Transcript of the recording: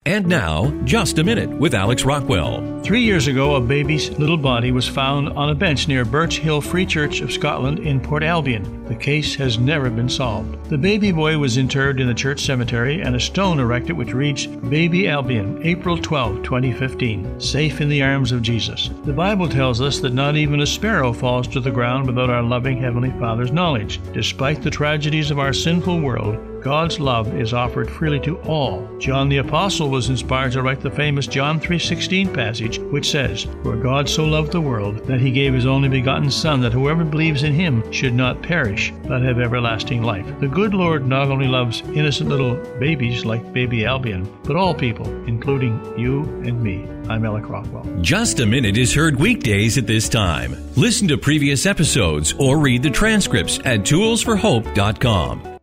And now, Just a Minute with Alex Rockwell. 3 years ago, a baby's little body was found on a bench near Birch Hill Free Church of Scotland in Port Albion. The case has never been solved. The baby boy was interred in the church cemetery and a stone erected which reads, Baby Albion, April 12, 2015, safe in the arms of Jesus. The Bible tells us that not even a sparrow falls to the ground without our loving Heavenly Father's knowledge. Despite the tragedies of our sinful world, God's love is offered freely to all. John the Apostle was inspired to write the famous John 3:16 passage, which says, For God so loved the world that he gave his only begotten Son, that whoever believes in him should not perish, but have everlasting life. The good Lord not only loves innocent little babies like baby Albion, but all people, including you and me. I'm Alex Rockwell. Just a Minute is heard weekdays at this time. Listen to previous episodes or read the transcripts at toolsforhope.com.